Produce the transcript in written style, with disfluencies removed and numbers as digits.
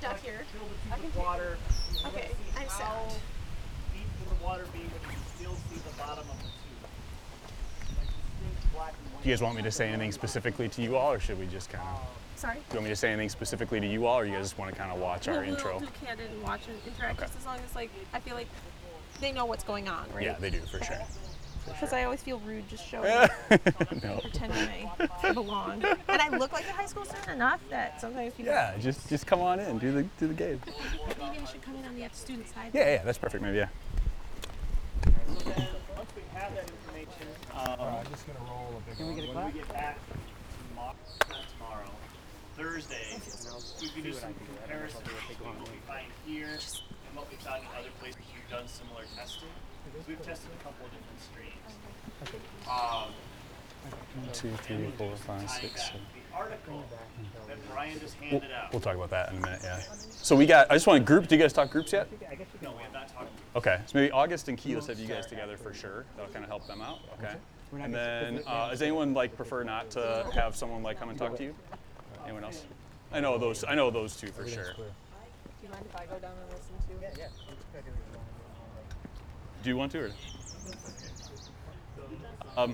Not here. Fill the I tube can with take- water. You wanna Okay, see I'm how sound. deep will the water be when you can still see the bottom of the tube? Like distinct black and white. Do you guys want me to say anything specifically to you all, or should we just kind of? Sorry. Do you want me to say anything specifically to you all, or you guys just want to kind of watch our intro? We'll do candid and watch and interact Okay. just as long as like I feel like they know what's going on, right? Yeah, they do for sure. Because I always feel rude just showing No. pretending I belong. And I look like a high school student enough that sometimes people Yeah, just come on in, do the game. maybe I should come in on the student side. Yeah, that's perfect. Maybe yeah. So then, once we have that information, I'm just gonna roll a big one. when we get back tomorrow, Thursday, we can do some comparisons between what we find here and what we've done in other places. We've done similar testing. We've tested a couple of different streams. 2, 3, 4, 5, Tying 6, back 7. the article that Brian just handed out. We'll talk about that in a minute. Yeah. So we got. I just want to group. Do you guys talk groups yet? No, we have not talked. Okay. So maybe August and Key, let's have you guys together for sure. That'll kind of help them out. Okay. And then, does anyone like prefer not to have someone like come and talk to you? Anyone else? I know those. I know those two for sure. Do you mind if I go down and listen to? Yeah. Do you want to? Or?